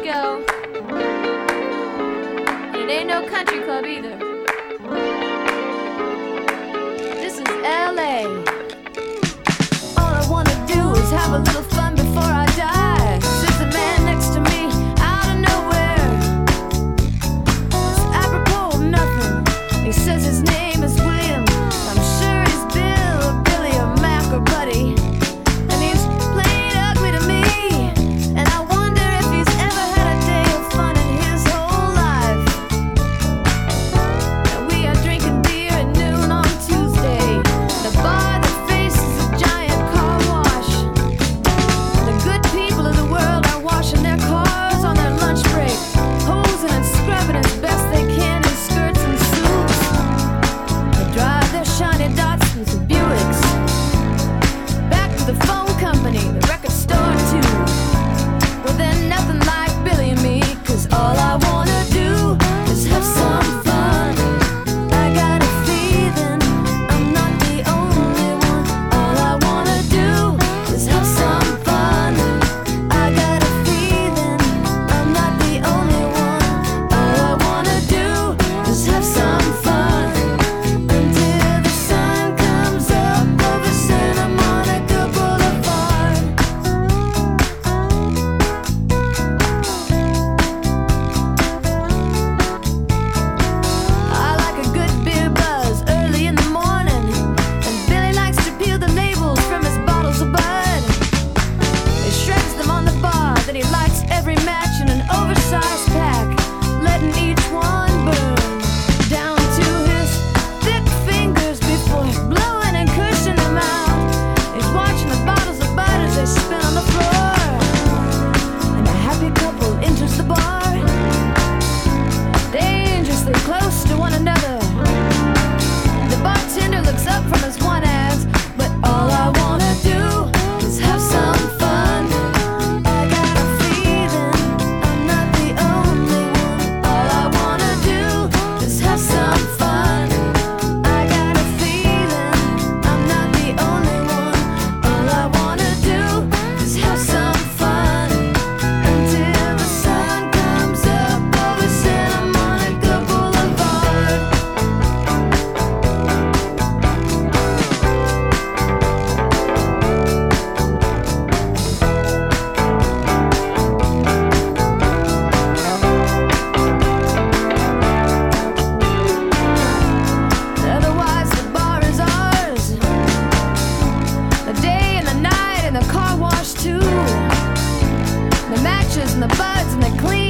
disco. And it ain't no country club either. This is LA. All I wanna do is have a little fun before I die. Sits a man next to me out of nowhere. It's apropos of nothing. He says his name is William. I'm sure he's Bill or Billy or Mac or Buddy. And he's plain ugly to me. And I wonder if he's ever had a day of fun in his whole life. And we are drinking beer at noon on Tuesday. The bar that faces a giant car wash. The good people of the world are washing their cars on their lunch break, hosing and scrubbing as best they can in skirts and suits. They drive their shiny Datsuns and Buicks back to the phone company, the record store too. Well, they're nothing like Billy and me, 'cause all I wanna do is have some fun. I got a feeling I'm not the only one. All I wanna do is have some fun. I got a feeling I'm not the only one. All I wanna do is have some fun until the sun comes up over Santa Monica Boulevard. I like a good beer buzz early in the morning, and Billy likes to peel the labels from his bottles of Bud. He shreds them on the bar, then he lights every match in an oversized pack, letting each one burn down to his thick fingers before blowing and cushing them out. He's watching the bottles of Bud as they spin on the floor, and a happy couple enters the bar, dangerously close to one another. The bartender looks up from his one ass, but all I wanna do is have some fun. I got a feeling I'm not the only one. All I wanna do is have some fun. I got a feeling I'm not the only one. All I wanna do is have some fun until the sun comes up over Santa Monica Boulevard. Otherwise, the bar is ours. The day and the night and the car wash too. The matches and the buds and the clean